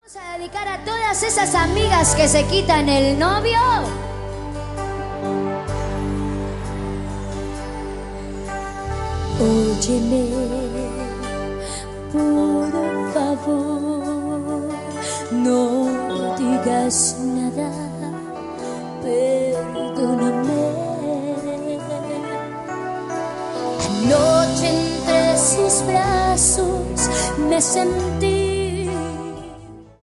Vamos a dedicar a todas esas amigas que se quitan el novio. Óyeme, por favor, no digas nada, perdóname. Anoche entre sus brazos me sentí